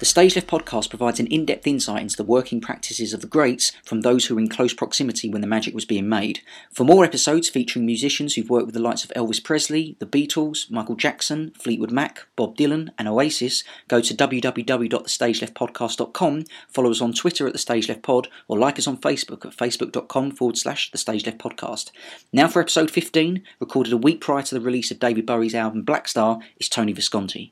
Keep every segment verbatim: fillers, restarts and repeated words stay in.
The Stage Left podcast provides an in-depth insight into the working practices of the greats from those who were in close proximity when the magic was being made. For more episodes featuring musicians who've worked with the likes of Elvis Presley, the Beatles, Michael Jackson, Fleetwood Mac, Bob Dylan and Oasis, go to w w w dot the stage left podcast dot com, follow us on Twitter at The Stage Left Pod, or like us on Facebook at facebook.com forward slash The Stage Left Podcast. Now for episode fifteen, recorded a week prior to the release of David Bowie's album Black Star, is Tony Visconti.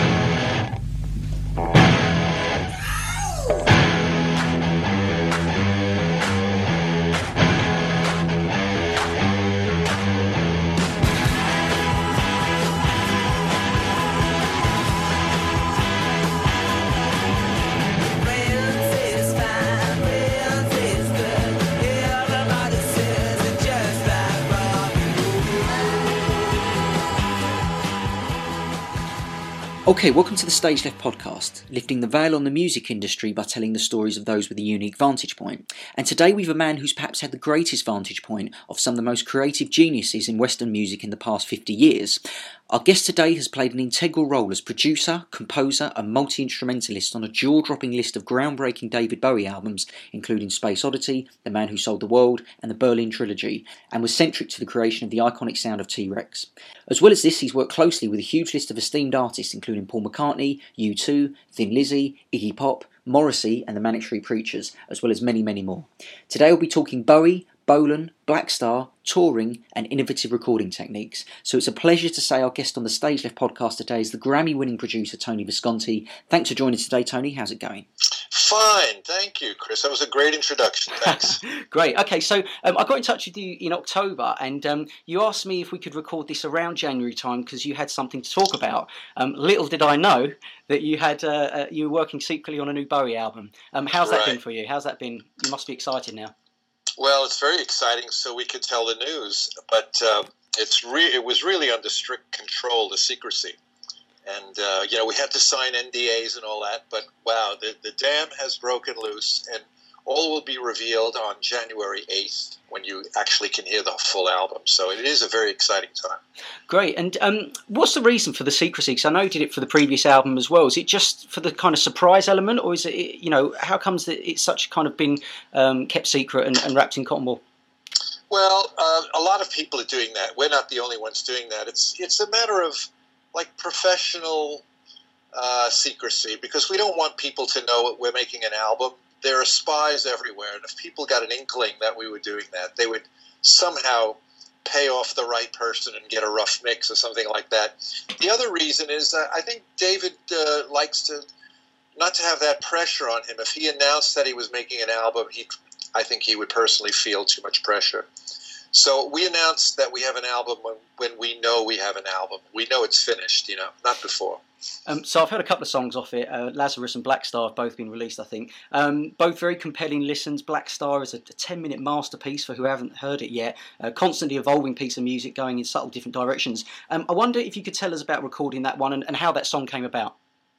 Okay, welcome to the Stage Left podcast, lifting the veil on the music industry by telling the stories of those with a unique vantage point. And today we've a man who's perhaps had the greatest vantage point of some of the most creative geniuses in Western music in the past fifty years. Our guest today has played an integral role as producer, composer and multi-instrumentalist on a jaw-dropping list of groundbreaking David Bowie albums, including Space Oddity, The Man Who Sold the World and the Berlin Trilogy, and was centric to the creation of the iconic sound of T-Rex. As well as this, he's worked closely with a huge list of esteemed artists, including Paul McCartney, U two, Thin Lizzy, Iggy Pop, Morrissey and the Manic Street Preachers, as well as many, many more. Today we'll be talking Bowie, Bolan, Black Star, touring and innovative recording techniques. So it's a pleasure to say our guest on the Stage Left podcast today is the Grammy-winning producer Tony Visconti. Thanks for joining us today, Tony. How's it going? Fine, thank you, Chris. That was a great introduction. Thanks. Great. Okay, so um, I got in touch with you in October, and um, you asked me if we could record this around January time because you had something to talk about. Um, little did I know that you had uh, uh, you were working secretly on a new Bowie album. Um, how's that right. been for you? How's that been? You must be excited now. Well, it's very exciting, so we could tell the news, but uh, it's re- it was really under strict control, the secrecy. And, uh, you know, we had to sign N D As and all that, but wow, the, the dam has broken loose, and all will be revealed on January eighth when you actually can hear the full album. So it is a very exciting time. Great. And um, what's the reason for the secrecy? Because I know you did it for the previous album as well. Is it just for the kind of surprise element, or is it, you know, how comes that it's such kind of been um, kept secret and, and wrapped in cotton wool? Well, uh, a lot of people are doing that. We're not the only ones doing that. It's it's a matter of like professional uh, secrecy, because we don't want people to know we're making an album. There are spies everywhere, and if people got an inkling that we were doing that, they would somehow pay off the right person and get a rough mix or something like that. The other reason is that I think David uh, likes to not to have that pressure on him. If he announced that he was making an album, he, I think he would personally feel too much pressure. So we announced that we have an album when, when we know we have an album. We know it's finished, you know, not before. Um, so I've heard a couple of songs off it. Uh, Lazarus and Black Star have both been released, I think. Um, both very compelling listens. Black Star is a ten-minute masterpiece for who haven't heard it yet. A constantly evolving piece of music going in subtle different directions. Um, I wonder if you could tell us about recording that one and, and how that song came about.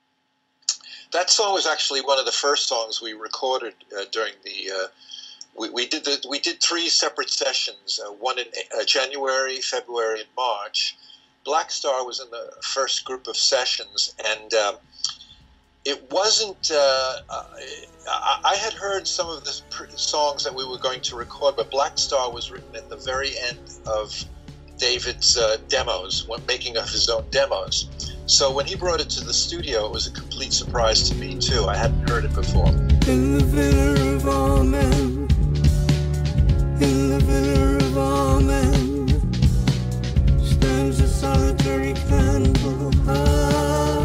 That song was actually one of the first songs we recorded uh, during the... Uh, We, we did the, we did three separate sessions, uh, one in uh, January, February, and March. Black Star was in the first group of sessions, and um, it wasn't. Uh, I, I had heard some of the songs that we were going to record, but Black Star was written at the very end of David's uh, demos, when making of his own demos. So when he brought it to the studio, it was a complete surprise to me too. I hadn't heard it before. In the villa of all men. In the villa of all men stands a solitary candle high.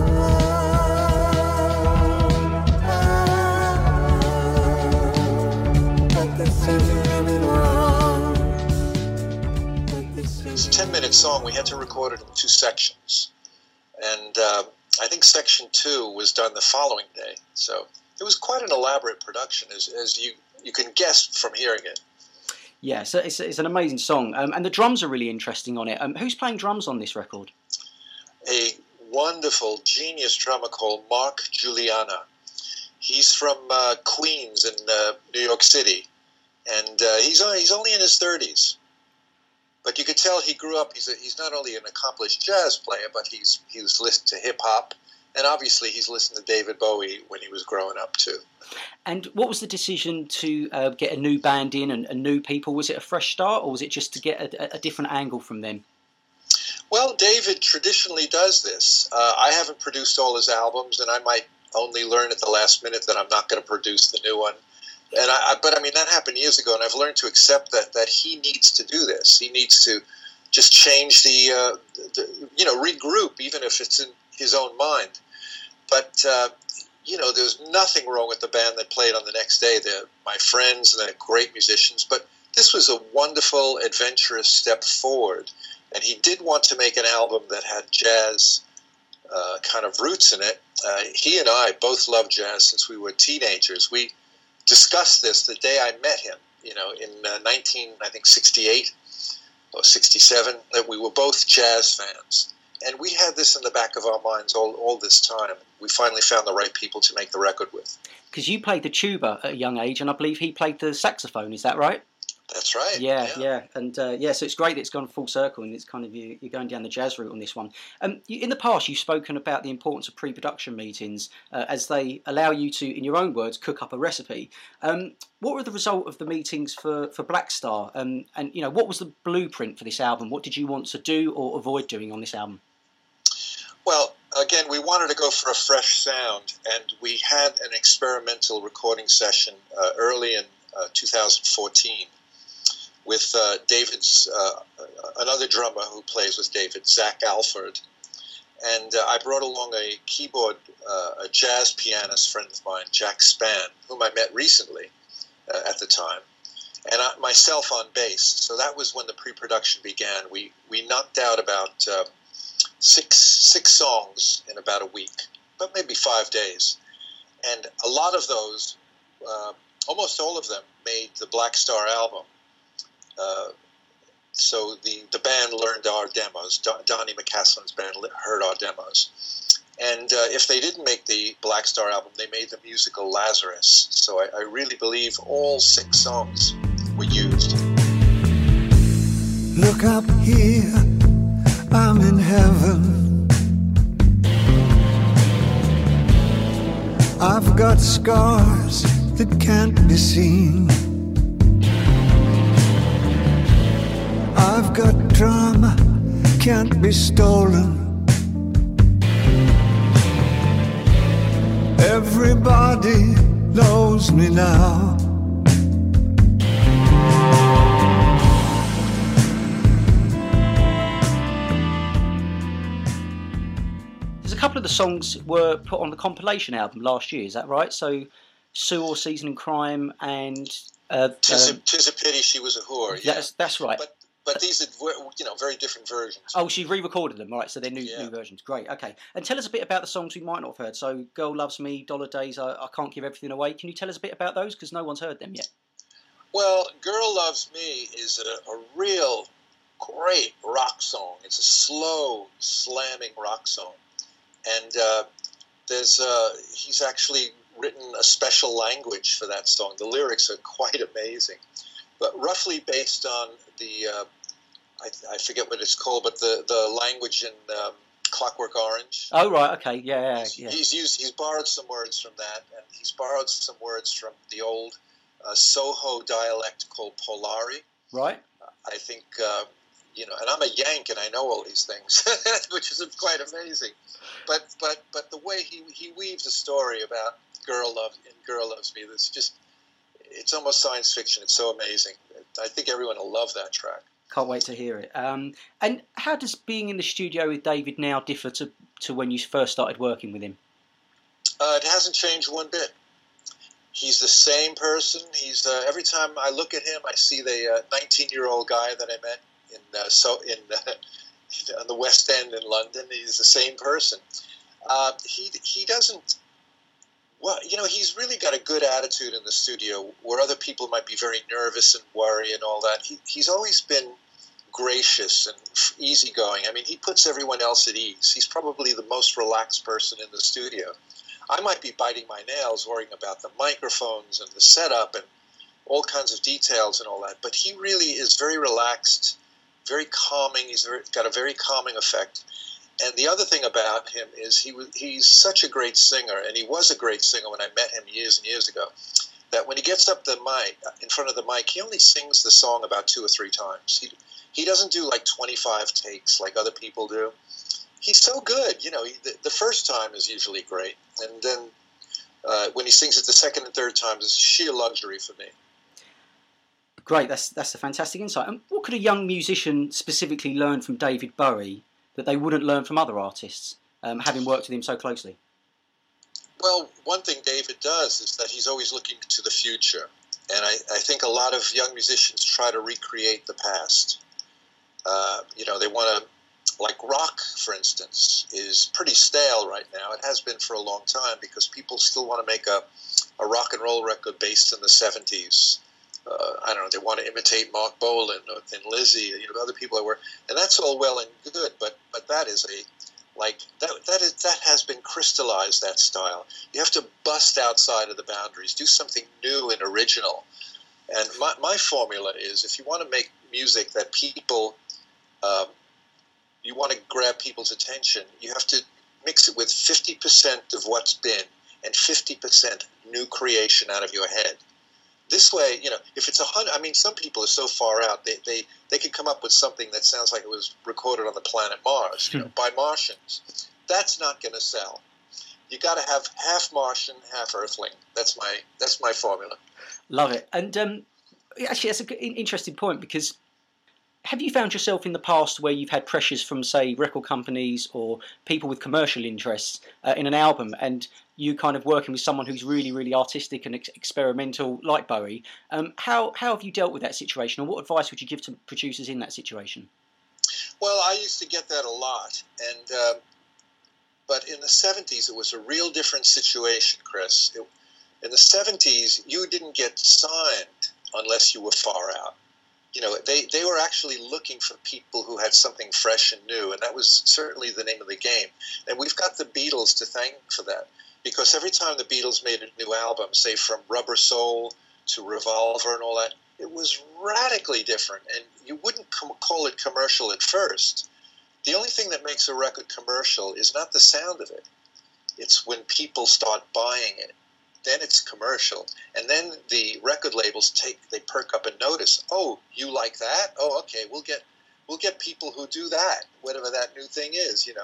At the center of it all. It's a ten-minute song. We had to record it in two sections. And uh, I think section two was done the following day. So it was quite an elaborate production, as, as you, you can guess from hearing it. Yeah, so it's, it's an amazing song, um, and the drums are really interesting on it. Um, who's playing drums on this record? A wonderful, genius drummer called Mark Juliana. He's from uh, Queens in uh, New York City, and uh, he's uh, he's only in his thirties. But you could tell he grew up. He's a, he's not only an accomplished jazz player, but he's he's listened to hip hop. And obviously he's listened to David Bowie when he was growing up too. And what was the decision to uh, get a new band in and, and new people? Was it a fresh start, or was it just to get a, a different angle from them? Well, David traditionally does this. Uh, I haven't produced all his albums, and I might only learn at the last minute that I'm not going to produce the new one. And I, I, but I mean, that happened years ago, and I've learned to accept that that he needs to do this. He needs to just change the, uh, the you know, regroup, even if it's in his own mind. But uh, you know, there's nothing wrong with the band that played on the next day. They're my friends, and they're great musicians. But this was a wonderful, adventurous step forward. And he did want to make an album that had jazz uh, kind of roots in it. Uh, he and I both loved jazz since we were teenagers. We discussed this the day I met him, you know, in uh, nineteen, I think, sixty-eight or sixty-seven, that we were both jazz fans. And we had this in the back of our minds all, all this time. We finally found the right people to make the record with. Because you played the tuba at a young age, and I believe he played the saxophone, is that right? That's right. Yeah, yeah. yeah. And uh, yeah, so it's great that it's gone full circle, and it's kind of you, you're going down the jazz route on this one. Um, you, in the past, you've spoken about the importance of pre-production meetings uh, as they allow you to, in your own words, cook up a recipe. Um, what were the result of the meetings for, for Black Star? Um, and, you know, what was the blueprint for this album? What did you want to do or avoid doing on this album? Well, again, we wanted to go for a fresh sound, and we had an experimental recording session uh, early in uh, two thousand fourteen with uh, David's, uh, another drummer who plays with David, Zach Alford. And uh, I brought along a keyboard, uh, a jazz pianist friend of mine, Jack Spann, whom I met recently uh, at the time, and I, myself on bass. So that was when the pre-production began. We we knocked out about uh, six six songs in about a week, but maybe five days. And a lot of those, uh, almost all of them, made the Black Star album. Uh, so the, the band learned our demos. Don, Donnie McCaslin's band heard our demos. And uh, if they didn't make the Black Star album, they made the musical Lazarus. So I, I really believe all six songs were used. Look up here, I'm in heaven. I've got scars that can't be seen. I've got drama, can't be stolen. Everybody knows me now. There's a couple of the songs were put on the compilation album last year, is that right? So Sue or Seasoning Crime and... Uh, Tis, uh, a, tis a pity she was a whore. Yeah. That's, that's right. But, But these are, you know, very different versions. Oh, she re-recorded them, right? So they're new, Yeah. new versions. Great, okay. And tell us a bit about the songs we might not have heard. So, "Girl Loves Me," "Dollar Days," I, I Can't Give Everything Away." Can you tell us a bit about those? Because no one's heard them yet. Well, "Girl Loves Me" is a, a real great rock song. It's a slow, slamming rock song, and uh, there's uh, he's actually written a special language for that song. The lyrics are quite amazing, but roughly based on the uh, I, I forget what it's called, but the, the language in um, Clockwork Orange. Oh, right, okay, yeah, He's, yeah. he's used. He's borrowed some words from that, and he's borrowed some words from the old uh, Soho dialect called Polari. Right. I think uh, you know, and I'm a Yank, and I know all these things, which is quite amazing. But but but the way he he weaves a story about girl love in "Girl Loves Me," that's just it's almost science fiction. It's so amazing. I think everyone will love that track. Can't wait to hear it. Um, and how does being in the studio with David now differ to, to when you first started working with him? Uh, it hasn't changed one bit. He's the same person. He's uh, every time I look at him, I see the nineteen-year-old uh, guy that I met in uh, so in uh, on the West End in London. He's the same person. Uh, he he doesn't. Well, you know, he's really got a good attitude in the studio where other people might be very nervous and worry and all that. He, he's always been gracious and easygoing. I mean, he puts everyone else at ease. He's probably the most relaxed person in the studio. I might be biting my nails worrying about the microphones and the setup and all kinds of details and all that, but he really is very relaxed, very calming. He's very, got a very calming effect. and the other thing about him is he was, he's such a great singer, and he was a great singer when I met him years and years ago, that when he gets up the mic, in front of the mic, he only sings the song about two or three times. He, he doesn't do like twenty-five takes like other people do. He's so good. You know, he, the, the first time is usually great, and then uh, when he sings it the second and third times, it's sheer luxury for me. Great, that's that's a fantastic insight. And what could a young musician specifically learn from David Bowie that they wouldn't learn from other artists, um, having worked with him so closely? Well, one thing David does is that he's always looking to the future. And I, I think a lot of young musicians try to recreate the past. Uh, you know, they want to, like rock, for instance, is pretty stale right now. It has been for a long time because people still want to make a, a rock and roll record based in the seventies. Uh, I don't know, they want to imitate Mark Bolan and Lizzie, you know, other people that were, and that's all well and good, but but that is a, like, that that is that has been crystallized, that style. You have to bust outside of the boundaries, do something new and original. And my, my formula is, if you want to make music that people, um, you want to grab people's attention, you have to mix it with fifty percent of what's been and fifty percent new creation out of your head. This way, you know, if it's a hundred, I mean, some people are so far out, they, they, they can come up with something that sounds like it was recorded on the planet Mars, you know, by Martians. That's not going to sell. You got to have half Martian, half Earthling. That's my that's my formula. Love it. And um, actually, that's an interesting point, because have you found yourself in the past where you've had pressures from, say, record companies or people with commercial interests uh, in an album, and you kind of working with someone who's really, really artistic and ex- experimental like Bowie? Um, how how have you dealt with that situation, or what advice would you give to producers in that situation? Well, I used to get that a lot, and um, but in the seventies it was a real different situation, Chris. It, in the seventies, you didn't get signed unless you were far out. You know, they, they were actually looking for people who had something fresh and new, and that was certainly the name of the game. And we've got the Beatles to thank for that, because every time the Beatles made a new album, say from Rubber Soul to Revolver and all that, it was radically different, and you wouldn't com- call it commercial at first. The only thing that makes a record commercial is not the sound of it. It's when people start buying it. Then it's commercial, and then the record labels take they perk up and notice. Oh, you like that? Oh, okay, we'll get we'll get people who do that, whatever that new thing is, you know.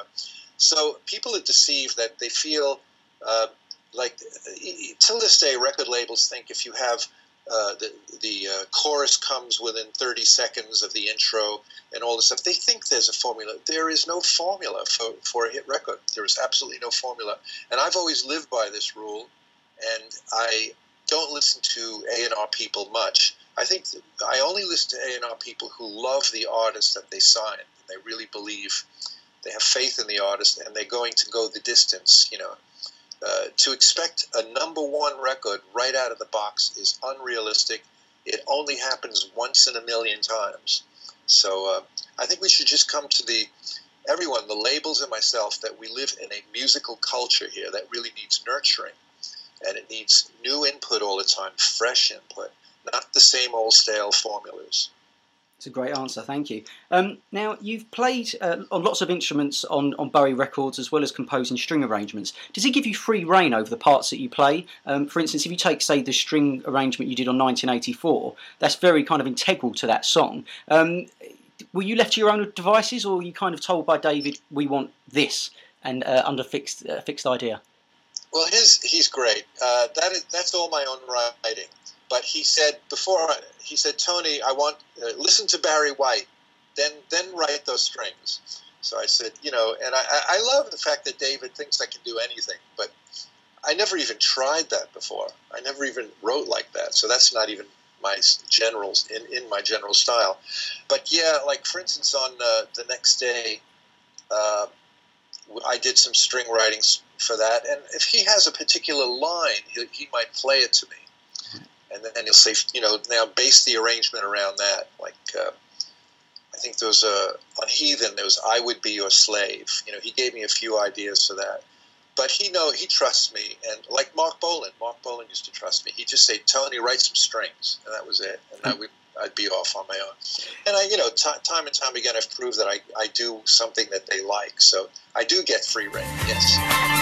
So people are deceived that they feel uh, like, till this day, record labels think if you have uh, the the uh, chorus comes within thirty seconds of the intro and all this stuff, they think there's a formula. There is no formula for for a hit record. There is absolutely no formula, and I've always lived by this rule. And I don't listen to A and R people much. I think that I only listen to A and R people who love the artist that they sign. They really believe, they have faith in the artist, and they're going to go the distance. You know, uh, to expect a number one record right out of the box is unrealistic. It only happens once in a million times. So uh, I think we should just come to the everyone, the labels and myself, that we live in a musical culture here that really needs nurturing. And it needs new input all the time, fresh input, not the same old stale formulas. It's a great answer, thank you. Um, now, you've played uh, on lots of instruments on, on Bowie records, as well as composing string arrangements. Does he give you free rein over the parts that you play? Um, for instance, if you take, say, the string arrangement you did on nineteen eighty-four, that's very kind of integral to that song. Um, were you left to your own devices, or were you kind of told by David, we want this, and uh, under fixed uh, fixed idea? Well, his he's great. Uh, that is that's all my own writing. But he said before, he said, Tony, I want uh, listen to Barry White, then then write those strings. So I said, you know, and I, I love the fact that David thinks I can do anything, but I never even tried that before. I never even wrote like that. So that's not even my general in, in my general style. But yeah, like for instance, on uh, the next day. Uh, I did some string writing for that, and if he has a particular line, he, he might play it to me, and then he'll say, you know, now base the arrangement around that. Like, uh, I think there was a, on Heathen, there was I Would Be Your Slave. You know, he gave me a few ideas for that, but he know he trusts me, and like Mark Bolan, Mark Bolan used to trust me. He'd just say, Tony, write some strings, and that was it, and I would I'd be off on my own. And I, you know, t- time and time again, I've proved that I, I do something that they like. So I do get free reign, yes.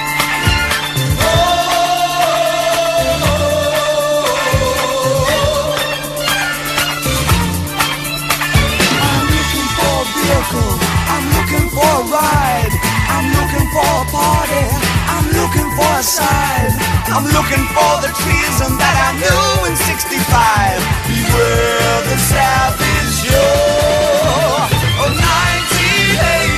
I'm looking for a vehicle. I'm looking for a ride. I'm looking for a party. I'm looking for a side. I'm looking for the treason that I knew in sixty-five. Beware the savage show of nineteen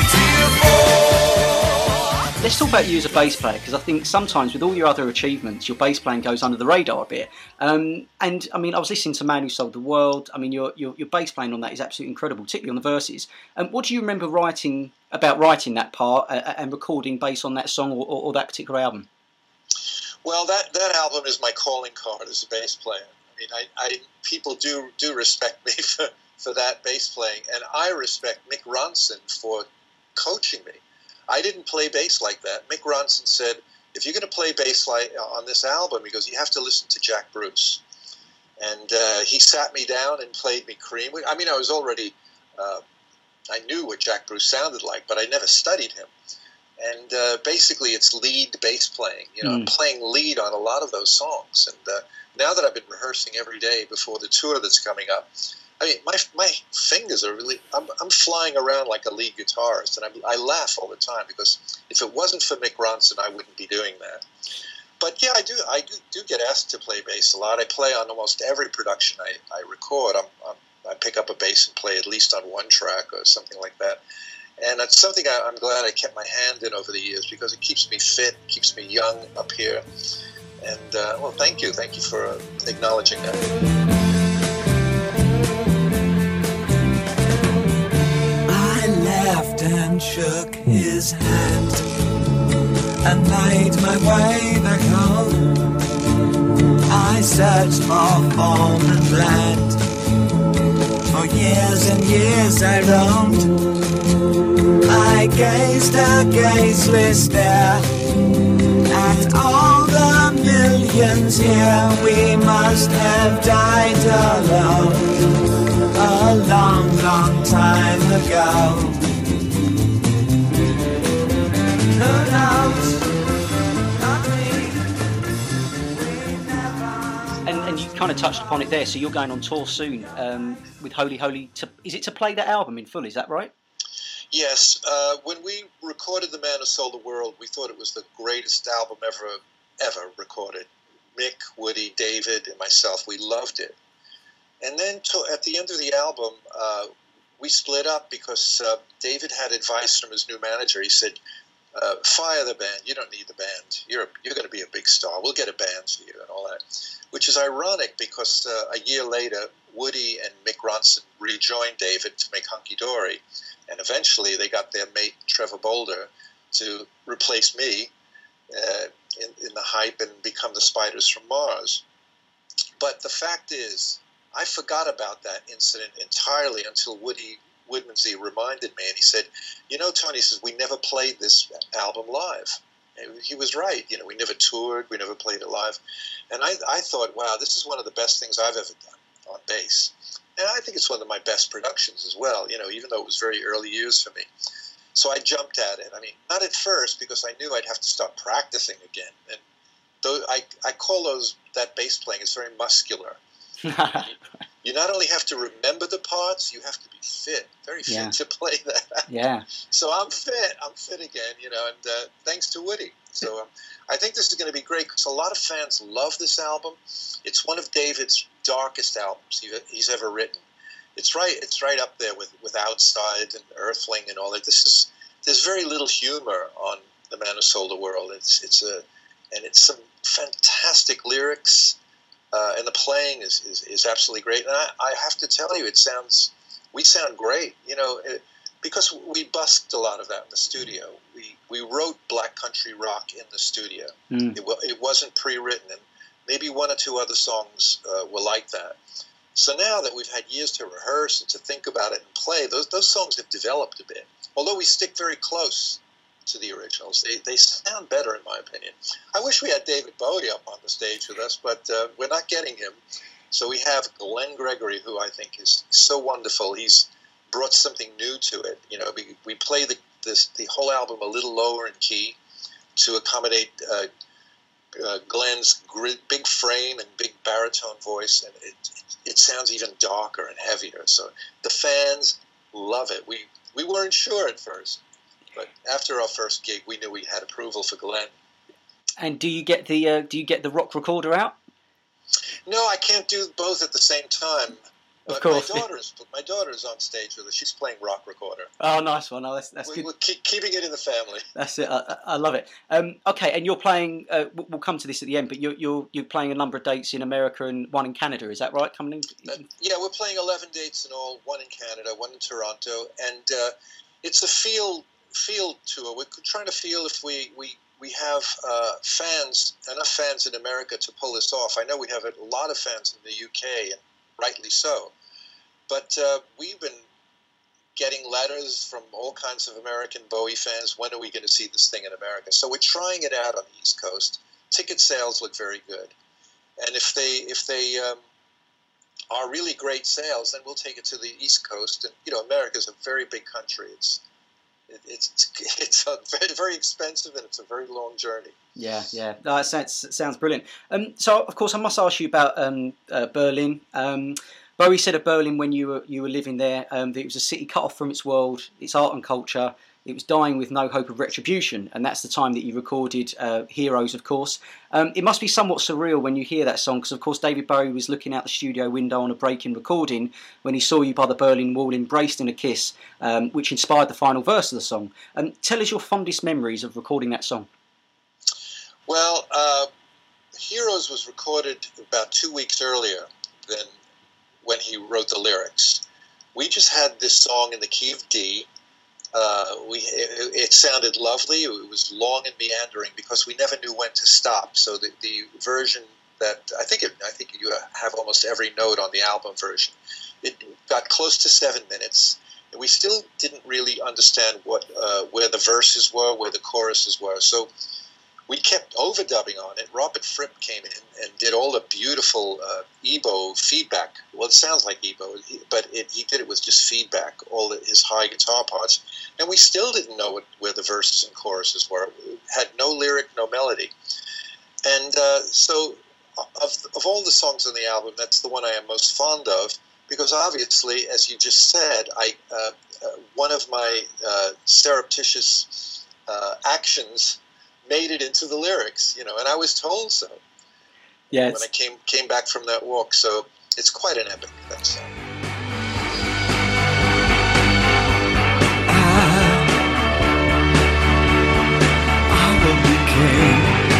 eighty-four. Let's talk about you as a bass player, because I think sometimes with all your other achievements, your bass playing goes under the radar a bit. Um, and I mean, I was listening to Man Who Sold the World. I mean, your your, your bass playing on that is absolutely incredible, particularly on the verses. Um, what do you remember writing about writing that part uh, and recording bass on that song or, or, or that particular album? Well, that, that album is my calling card as a bass player. I mean, I, I people do do respect me for, for that bass playing, and I respect Mick Ronson for coaching me. I didn't play bass like that. Mick Ronson said, if you're going to play bass like on this album, he goes, you have to listen to Jack Bruce. And uh, he sat me down and played me Cream. I mean, I was already, uh, I knew what Jack Bruce sounded like, but I never studied him. And uh, basically, it's lead bass playing. You know, mm. I'm playing lead on a lot of those songs. And uh, now that I've been rehearsing every day before the tour that's coming up, I mean, my my fingers are really, I'm, I'm flying around like a lead guitarist. And I'm, I laugh all the time because if it wasn't for Mick Ronson, I wouldn't be doing that. But yeah, I do I do, do get asked to play bass a lot. I play on almost every production I, I record. I'm, I'm, I pick up a bass and play at least on one track or something like that. And it's something I, I'm glad I kept my hand in over the years because it keeps me fit, keeps me young up here. And, uh, well, thank you. Thank you for uh, acknowledging that. I laughed and shook his hand and made my way back home. I searched for home and land. For years and years I roamed. I gazed a gazeless stare at all the millions here. We must have died alone a long, long time ago. Who knows? Not me. We never. And, and you kind of touched upon it there, so you're going on tour soon um, with Holy Holy. To, is it to play that album in full, is that right? Yes. Uh, when we recorded The Man Who Sold the World, we thought it was the greatest album ever, ever recorded. Mick, Woody, David, and myself, we loved it. And then to, at the end of the album, uh, we split up because uh, David had advice from his new manager. He said, uh, fire the band. You don't need the band. You're, you're going to be a big star. We'll get a band for you and all that. Which is ironic because uh, a year later, Woody and Mick Ronson rejoined David to make Hunky Dory. And eventually they got their mate, Trevor Bolder, to replace me uh, in, in the hype and become the Spiders from Mars. But the fact is, I forgot about that incident entirely until Woody Woodmansey reminded me. And he said, you know, Tony, he says, we never played this album live. And he was right. You know, we never toured. We never played it live. And I, I thought, wow, this is one of the best things I've ever done on bass. And I think it's one of my best productions as well, you know, even though it was very early years for me. So I jumped at it. I mean, not at first because I knew I'd have to start practicing again. And those, I, I call those, that bass playing is very muscular. You not only have to remember the parts, you have to be fit, very fit yeah. to play that. Yeah. So I'm fit. I'm fit again, you know, and uh, thanks to Woody. So um, I think this is going to be great because a lot of fans love this album. It's one of David's darkest albums he, he's ever written. It's right. It's right up there with, with Outside and Earthling and all that. This is there's very little humor on The Man Who Sold the World. It's it's a and it's some fantastic lyrics. Uh, and the playing is, is, is absolutely great. And I, I have to tell you, it sounds, we sound great, you know, it, because we busked a lot of that in the studio. We we wrote Black Country Rock in the studio. Mm. It, it wasn't pre-written, and maybe one or two other songs uh, were like that. So now that we've had years to rehearse and to think about it and play, those those songs have developed a bit. Although we stick very close to the originals. They they sound better, in my opinion. I wish we had David Bowie up on the stage with us, but uh, we're not getting him. So we have Glenn Gregory, who I think is so wonderful. He's brought something new to it. You know, we, we play the this, the whole album a little lower in key to accommodate uh, uh, Glenn's gr- big frame and big baritone voice, and it, it it sounds even darker and heavier. So the fans love it. We we weren't sure at first, but after our first gig, we knew we had approval for Glenn. And do you get the uh, do you get the rock recorder out? No, I can't do both at the same time. But Of course. my daughter's my daughter's on stage with us. She's playing rock recorder. Oh, nice one. Oh, that's that's we, good. We're keep, keeping it in the family. That's it. I, I love it. Um, okay, and you're playing. Uh, we'll come to this at the end, but you're you're you're playing a number of dates in America and one in Canada. Is that right? Coming in? Uh, yeah, we're playing eleven dates in all. One in Canada, one in Toronto, and uh, it's a field field tour. We're trying to feel if we we we have uh, fans enough fans in America to pull this off. I know we have a lot of fans in the U K, and rightly so. But uh, we've been getting letters from all kinds of American Bowie fans. When are we going to see this thing in America? So we're trying it out on the East Coast. Ticket sales look very good, and if they if they um, are really great sales, then we'll take it to the East Coast. And you know, America's a very big country. It's it, it's it's a very, very expensive, and it's a very long journey. Yeah, yeah. No, that sounds, sounds brilliant. Um, so of course I must ask you about um, uh, Berlin. Um, Bowie said of Berlin when you were you were living there um, that it was a city cut off from its world, its art and culture. It was dying with no hope of retribution, and that's the time that you recorded uh, Heroes, of course. Um, it must be somewhat surreal when you hear that song, because of course David Bowie was looking out the studio window on a break in recording when he saw you by the Berlin Wall embraced in a kiss, um, which inspired the final verse of the song. Um, tell us your fondest memories of recording that song. Well, uh, Heroes was recorded about two weeks earlier than when he wrote the lyrics. We just had this song in the key of D. Uh, we it, it sounded lovely. It was long and meandering because we never knew when to stop. So the, the version that I think it, I think you have almost every note on the album version. It got close to seven minutes, and we still didn't really understand what uh, where the verses were, where the choruses were. So we kept overdubbing on it. Robert Fripp came in and did all the beautiful uh, Ebo feedback. Well, it sounds like Ebo, but it, he did it with just feedback, all the, his high guitar parts. And we still didn't know what, where the verses and choruses were. It had no lyric, no melody. And uh, so of, of all the songs on the album, that's the one I am most fond of, because obviously, as you just said, I uh, uh, one of my uh, surreptitious uh, actions made it into the lyrics, you know, and I was told so. Yeah, when I came came back from that walk, so it's quite an epic, that song. I, I will be king,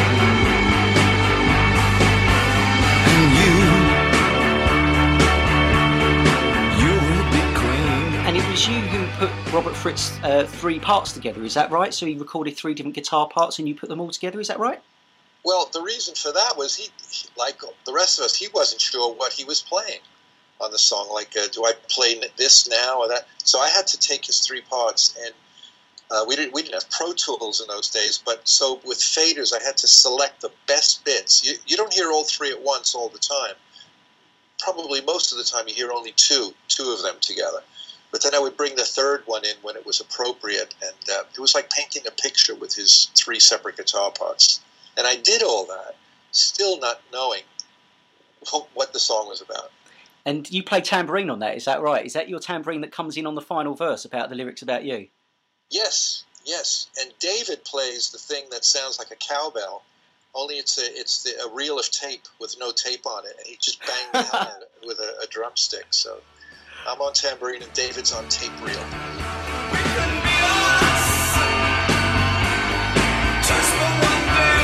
and you, you will be queen. And it was you who put Robert Fripp's uh, three parts together, is that right? So he recorded three different guitar parts and you put them all together, is that right? Well, the reason for that was he, he like the rest of us, he wasn't sure what he was playing on the song. Like, uh, do I play this now or that? So I had to take his three parts, and uh, we didn't we didn't have Pro Tools in those days. But so with faders, I had to select the best bits. You, you don't hear all three at once all the time. Probably most of the time you hear only two, two of them together. But then I would bring the third one in when it was appropriate, and uh, it was like painting a picture with his three separate guitar parts. And I did all that, still not knowing what the song was about. And you play tambourine on that, is that right? Is that your tambourine that comes in on the final verse about the lyrics about you? Yes, yes. And David plays the thing that sounds like a cowbell, only it's a it's the, a reel of tape with no tape on it, and he just banged the hell out of it with a, a drumstick. So I'm on tambourine and David's on tape reel. We couldn't be us, just for one day.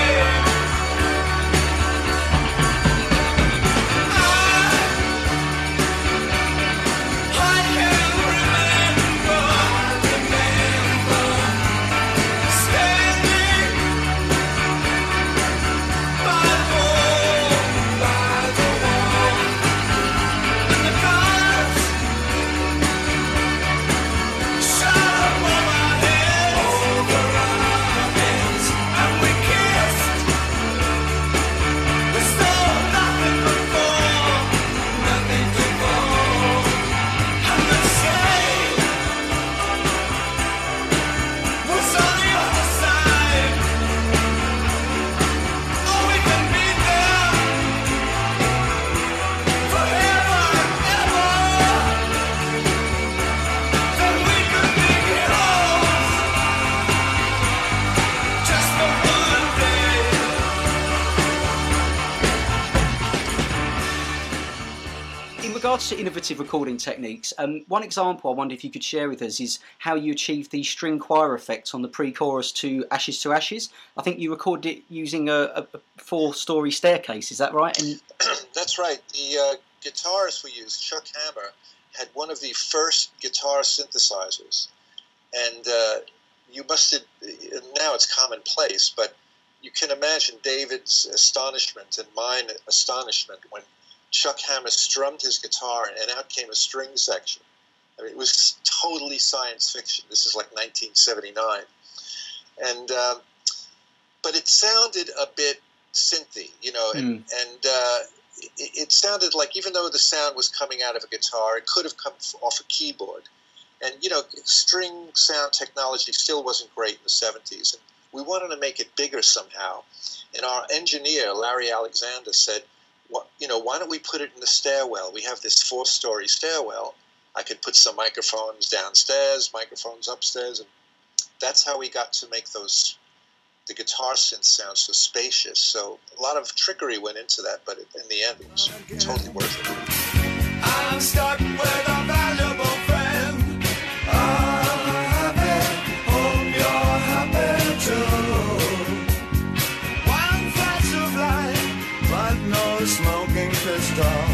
regards to innovative recording techniques, um, one example I wonder if you could share with us is how you achieved the string choir effect on the pre-chorus to Ashes to Ashes. I think you recorded it using a, a four-storey staircase, is that right? And that's right. The uh, guitarist we used, Chuck Hammer, had one of the first guitar synthesizers. And uh, you must have, now it's commonplace, but you can imagine David's astonishment and mine astonishment when Chuck Hammer strummed his guitar and out came a string section. I mean, it was totally science fiction. This is like nineteen seventy-nine. And, uh, but it sounded a bit synthy, you know, and, mm. and uh, it, it sounded like, even though the sound was coming out of a guitar, it could have come off a keyboard. And, you know, string sound technology still wasn't great in the seventies. And we wanted to make it bigger somehow. And our engineer, Larry Alexander, said, what, you know, why don't we put it in the stairwell? We have this four-story stairwell. I could put some microphones downstairs, microphones upstairs, and that's how we got to make those, the guitar synth sound so spacious. So a lot of trickery went into that, but in the end, it was totally worth it. I'm stuck with a valuable friend. I'm happy, hope you're happy too. One flash of light, but no smoking pistol.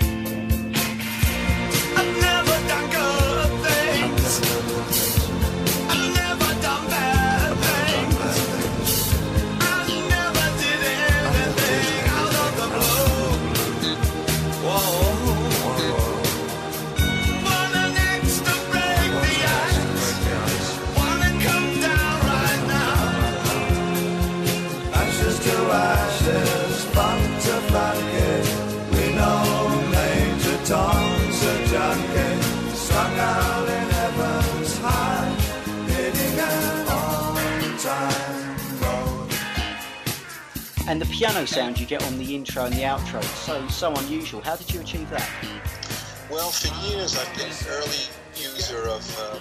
I've never done good things. I've never done bad things. I never did anything out of the blue. Whoa. Wanna next to break the ice. Wanna come down right now. Ashes to ashes, fun to flank. We know Major Tom's a junkie, strung out in heaven's high, hitting an on-time road. and the piano sound you get on the intro and the outro, it's so so unusual. How did you achieve that? Well, for years I've been an early user of um,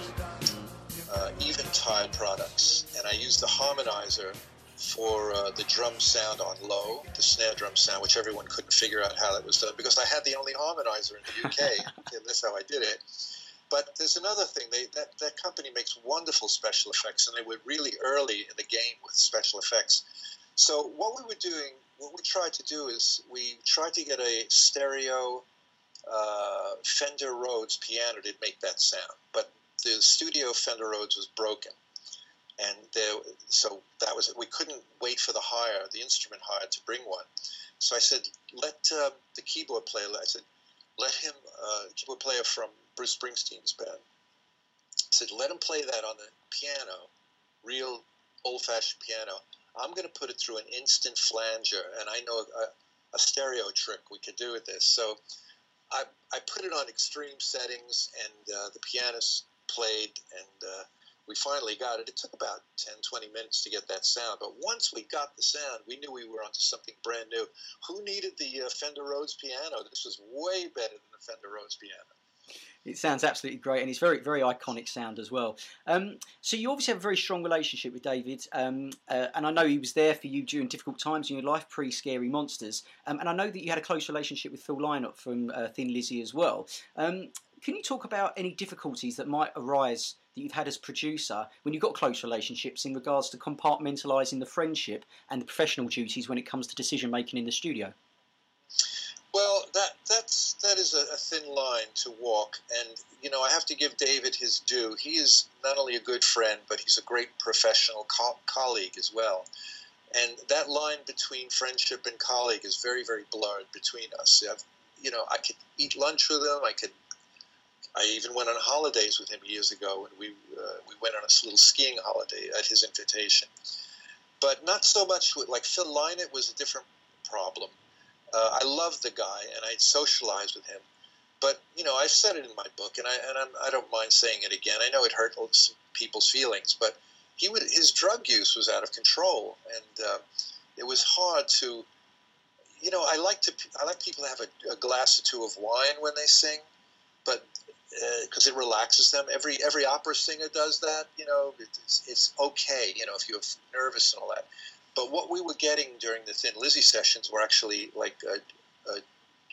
uh, Eventide products, and I used the harmonizer for uh, the drum sound on low, the snare drum sound, which everyone couldn't figure out how that was done because I had the only harmonizer in the U K, and that's how I did it. But there's another thing. They, that, that company makes wonderful special effects, and they were really early in the game with special effects. So what we were doing, what we tried to do is we tried to get a stereo uh, Fender Rhodes piano to make that sound. But the studio Fender Rhodes was broken. And there, so that was it. We couldn't wait for the hire, the instrument hire, to bring one. So I said, let uh, the keyboard player, I said, let him, uh, keyboard player from Bruce Springsteen's band, I said, let him play that on the piano, real old-fashioned piano. I'm going to put it through an instant flanger, and I know a, a stereo trick we could do with this. So I, I put it on extreme settings, and uh, the pianist played, and uh, we finally got it. It took about ten, twenty minutes to get that sound. But once we got the sound, we knew we were onto something brand new. Who needed the uh, Fender Rhodes piano? This was way better than the Fender Rhodes piano. It sounds absolutely great, and it's very, very iconic sound as well. Um, so you obviously have a very strong relationship with David, um, uh, and I know he was there for you during difficult times in your life, pre-Scary Monsters, um, and I know that you had a close relationship with Phil Lynott from uh, Thin Lizzy as well. Um, can you talk about any difficulties that might arise that you've had as producer when you've got close relationships in regards to compartmentalising the friendship and the professional duties when it comes to decision-making in the studio? Well, that that's that is a, a thin line to walk, and you know I have to give David his due. He is not only a good friend, but he's a great professional co- colleague as well. And that line between friendship and colleague is very, very blurred between us. I've, you know, I could eat lunch with him. I could. I even went on holidays with him years ago, and we uh, we went on a little skiing holiday at his invitation. But not so much with like Phil Lynott was a different problem. Uh, I loved the guy, and I'd socialize with him. But, you know, I've said it in my book, and I and I'm, I don't mind saying it again. I know it hurt some people's feelings, but he would his drug use was out of control, and uh, it was hard to, you know, I like to I like people to have a, a glass or two of wine when they sing, but because uh, it relaxes them. Every every opera singer does that, you know. It's, it's okay, you know, if you're nervous and all that. But what we were getting during the Thin Lizzy sessions were actually like a, a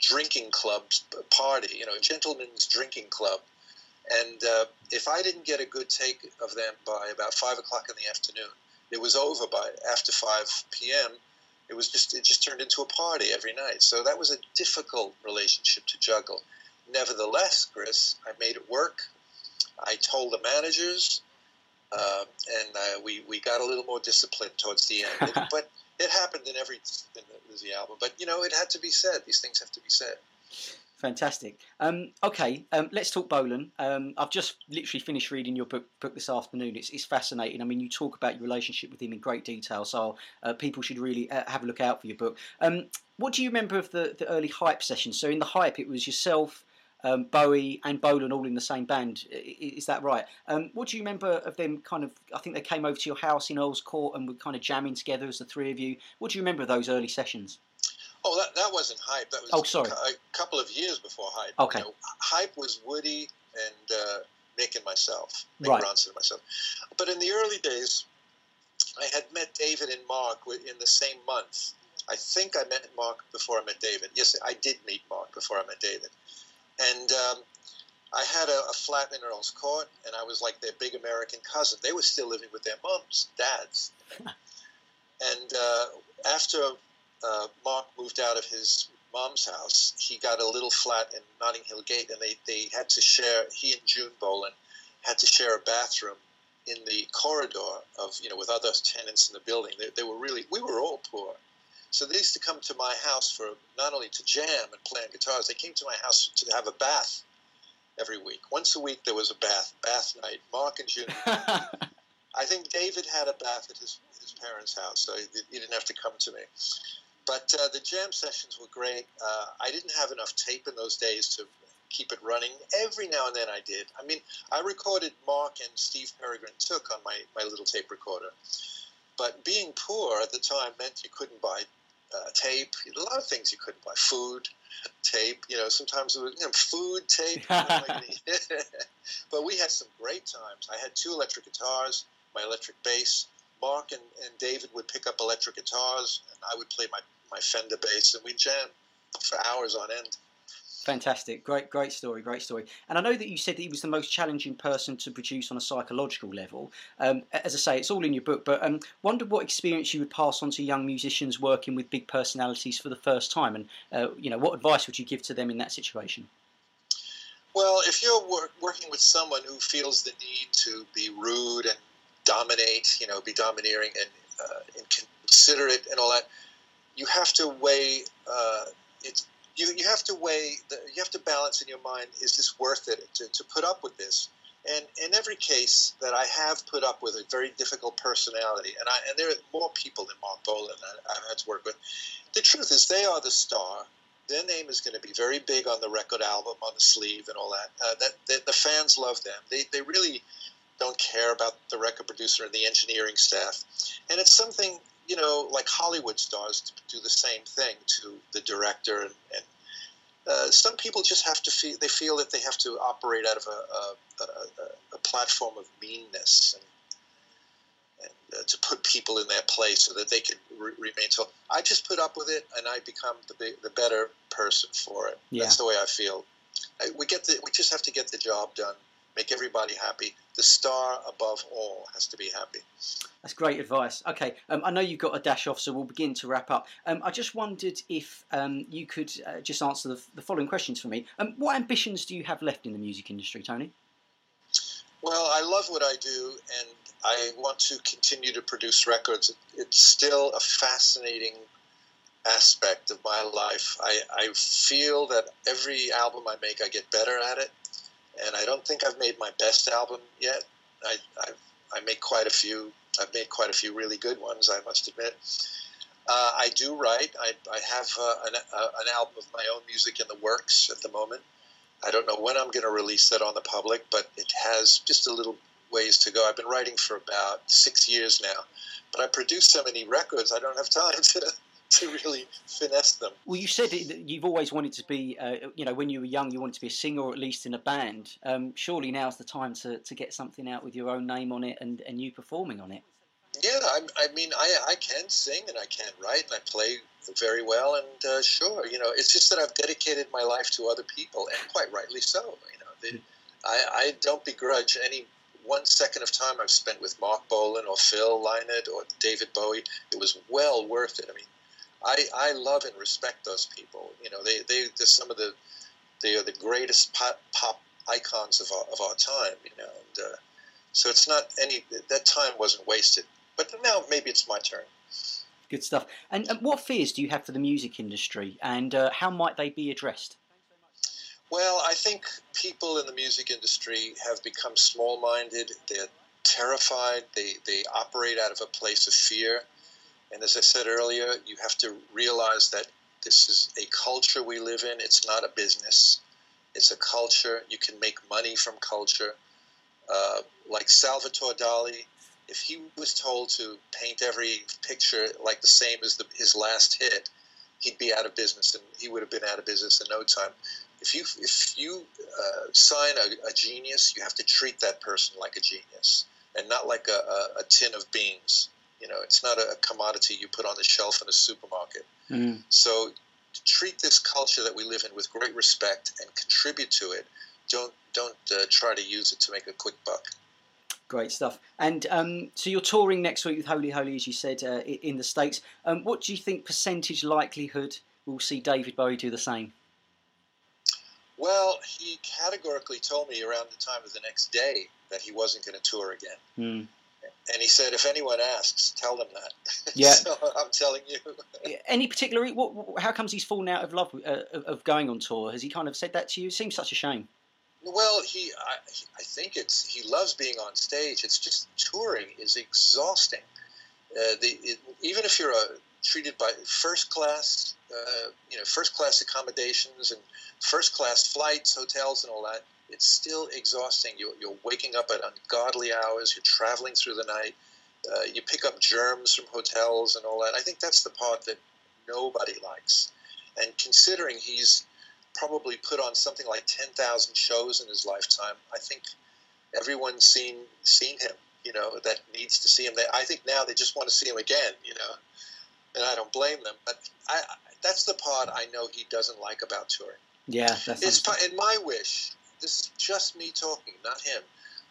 drinking club party, you know, a gentleman's drinking club. And uh, if I didn't get a good take of them by about five o'clock in the afternoon, it was over by after five p.m. It was just it just turned into a party every night. So that was a difficult relationship to juggle. Nevertheless, Chris, I made it work. I told the managers, uh, and uh, we we got a little more disciplined towards the end. It, but it happened in every in the, the album. But you know, it had to be said. These things have to be said. Fantastic. Um, okay, um, let's talk Bolan. Um, I've just literally finished reading your book, book this afternoon. It's, it's fascinating. I mean, you talk about your relationship with him in great detail, so uh, people should really uh, have a look out for your book. Um, what do you remember of the, the early Hype sessions? So in the Hype, it was yourself, um, Bowie and Bolan all in the same band. Is that right? Um, what do you remember of them kind of, I think they came over to your house in Earl's Court and were kind of jamming together as the three of you. What do you remember of those early sessions? Oh, that, that wasn't Hype. That was oh, sorry. a, a couple of years before Hype. Okay. You know, Hype was Woody and uh, Mick and myself, Mick right. Ronson and myself. But in the early days, I had met David and Mark in the same month. I think I met Mark before I met David. Yes, I did meet Mark before I met David. And um, I had a, a flat in Earl's Court, and I was like their big American cousin. They were still living with their moms, dads. And uh, after... Uh, Mark moved out of his mom's house, he got a little flat in Notting Hill Gate, and they, they had to share, he and June Bolan had to share a bathroom in the corridor of, you know, with other tenants in the building. They, they were really, we were all poor. So they used to come to my house for not only to jam and play on guitars, they came to my house to have a bath every week. Once a week there was a bath, bath night. Mark and June. I think David had a bath at his, his parents' house, so he, he didn't have to come to me. But uh, the jam sessions were great. Uh, I didn't have enough tape in those days to keep it running. Every now and then I did. I mean, I recorded Mark and Steve Peregrine Took on my, my little tape recorder. But being poor at the time meant you couldn't buy uh, tape. A lot of things you couldn't buy. Food, tape. You know, sometimes it was, you know, food, tape. But we had some great times. I had two electric guitars, my electric bass. Mark and, and David would pick up electric guitars, and I would play my, my Fender bass, and we'd jam for hours on end. Fantastic. Great, great story, great story. And I know that you said that he was the most challenging person to produce on a psychological level. Um, as I say, it's all in your book, but um, wonder what experience you would pass on to young musicians working with big personalities for the first time, and uh, you know, what advice would you give to them in that situation? Well, if you're wor- working with someone who feels the need to be rude and dominate, you know, be domineering and uh, inconsiderate and all that, you have to weigh uh, it's you you have to weigh the, you have to balance in your mind, is this worth it to, to put up with this? And in every case that I have put up with a very difficult personality, and I and there are more people than Mark Bolan I, I've had to work with, the truth is they are the star. Their name is going to be very big on the record album, on the sleeve and all that. Uh, that, that the fans love them. They they really don't care about the record producer and the engineering staff. And it's something, you know, like Hollywood stars do the same thing to the director. And, and uh, some people just have to feel, they feel that they have to operate out of a, a, a, a platform of meanness and, and uh, to put people in their place so that they can re- remain. So I just put up with it, and I become the big, the better person for it. Yeah. That's the way I feel. I, we get the, we just have to get the job done. Make everybody happy. The star above all has to be happy. That's great advice. Okay, um, I know you've got a dash off, so we'll begin to wrap up. Um, I just wondered if um, you could uh, just answer the, the following questions for me. Um, what ambitions do you have left in the music industry, Tony? Well, I love what I do, and I want to continue to produce records. It's still a fascinating aspect of my life. I, I feel that every album I make, I get better at it. And I don't think I've made my best album yet. I I've, I make quite a few. I've made quite a few really good ones, I must admit. Uh, I do write. I, I have uh, an, uh, an album of my own music in the works at the moment. I don't know when I'm going to release that on the public, but it has just a little ways to go. I've been writing for about six years now, but I produce so many records, I don't have time to... to really finesse them. Well, you said that you've always wanted to be, uh, you know, when you were young, you wanted to be a singer or at least in a band. Um, surely now's the time to, to get something out with your own name on it and, and you performing on it. Yeah, I, I mean, I, I can sing and I can write and I play very well, and uh, sure, you know, it's just that I've dedicated my life to other people, and quite rightly so. You know, the, I, I don't begrudge any one second of time I've spent with Mark Bolan or Phil Lynott or David Bowie. It was well worth it. I mean, I, I love and respect those people. You know, they, they, they're some of the, they are the greatest pop, pop icons of our, of our time, you know, and uh, so it's not any, that time wasn't wasted. But now maybe it's my turn. Good stuff. And, and what fears do you have for the music industry, and uh, how might they be addressed? Well, I think people in the music industry have become small-minded. They're terrified. They, they operate out of a place of fear. And as I said earlier, you have to realize that this is a culture we live in. It's not a business. It's a culture. You can make money from culture. Uh, like Salvatore Dali, if he was told to paint every picture like the same as the, his last hit, he'd be out of business, and he would have been out of business in no time. If you if you uh, sign a, a genius, you have to treat that person like a genius, and not like a, a, a tin of beans. You know, it's not a commodity you put on the shelf in a supermarket. Mm. So treat this culture that we live in with great respect and contribute to it. Don't don't uh, try to use it to make a quick buck. Great stuff. And um, so you're touring next week with Holy Holy, as you said, uh, in the States. Um, what do you think percentage likelihood we'll see David Bowie do the same? Well, he categorically told me around the time of the next day that he wasn't going to tour again. Mm. And he said, if anyone asks, tell them that. Yeah. So I'm telling you. Any particular, what, how comes he's fallen out of love uh, of going on tour? Has he kind of said that to you? It seems such a shame. Well, he, I, I think it's he loves being on stage. It's just touring is exhausting. Uh, the, it, even if you're uh, treated by first class, uh, you know, first class accommodations and first class flights, hotels, and all that, it's still exhausting. You're, you're waking up at ungodly hours. You're traveling through the night. Uh, you pick up germs from hotels and all that. I think that's the part that nobody likes. And considering he's probably put on something like ten thousand shows in his lifetime, I think everyone's seen seen him, you know, that needs to see him. They, I think now they just want to see him again, you know, and I don't blame them. But I, I, that's the part I know he doesn't like about touring. Yeah, that's it's in my wish. This is just me talking, not him.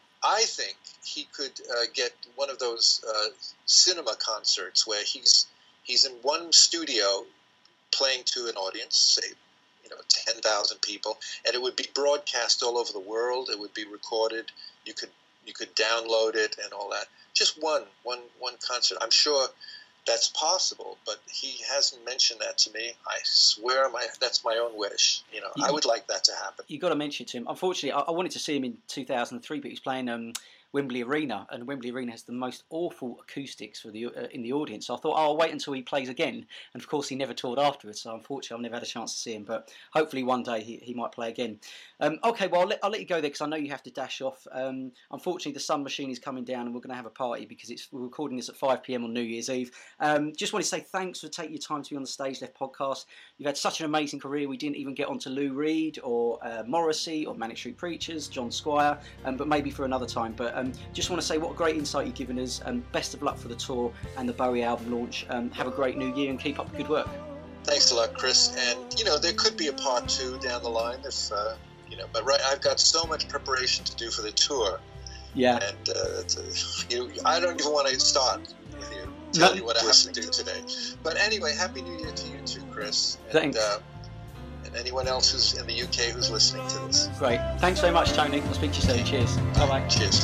I think he could uh, get one of those uh, cinema concerts where he's he's in one studio playing to an audience, say, you know, ten thousand people, and it would be broadcast all over the world. It would be recorded. You could you could download it and all that. Just one one one concert. I'm sure that's possible, but he hasn't mentioned that to me. I swear, my that's my own wish. You know, you, I would like that to happen. You got to mention it to him. Unfortunately, I, I wanted to see him in two thousand three, but he's playing um, Wembley Arena, and Wembley Arena has the most awful acoustics for the uh, in the audience. So I thought, oh, I'll wait until he plays again. And of course, he never toured afterwards. So unfortunately, I've never had a chance to see him. But hopefully, one day he, he might play again. Um, okay, well, I'll let, I'll let you go there because I know you have to dash off. Um, unfortunately, the Sun Machine is coming down, and we're going to have a party because it's we're recording this at five p m on New Year's Eve. Um, just want to say thanks for taking your time to be on the Stage Left podcast. You've had such an amazing career. We didn't even get onto Lou Reed or uh, Morrissey or Manic Street Preachers, John Squire, um, but maybe for another time. But um, just want to say what a great insight you've given us. Um, best of luck for the tour and the Bowie album launch. Um, have a great new year and keep up the good work. Thanks a lot, Chris. And, you know, there could be a part two down the line if, uh, you know, but right, I've got so much preparation to do for the tour. Yeah. And uh, you, I don't even want to start with you, tell no. you what I have to do today. But anyway, Happy New Year to you too, Chris. And, Thanks. Uh, and anyone else who's in the U K who's listening to this. Great. Thanks very much, Tony. I'll speak to you soon. Cheers. Bye-bye. Cheers.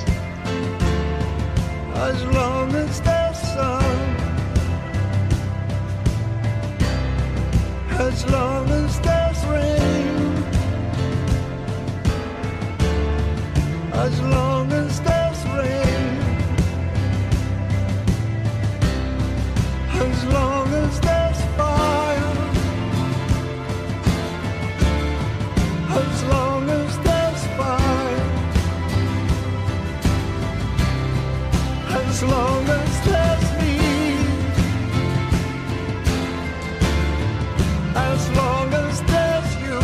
As long as there's sun, as long as there's rain, as long as there's rain, as long as there's fire, as long as there's fire, as long as there's me, as long as there's you,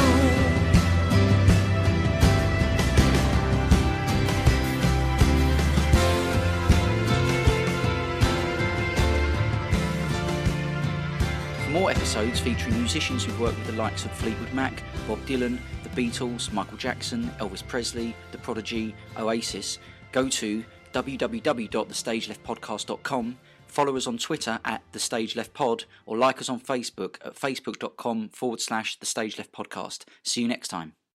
more episodes featuring musicians who've worked with the likes of Fleetwood Mac, Bob Dylan, The Beatles, Michael Jackson, Elvis Presley, The Prodigy, Oasis, go to w w w dot the stage left podcast dot com, follow us on Twitter at The Stage Left Pod, or like us on Facebook at facebook dot com forward slash The Stage Left Podcast. See you next time.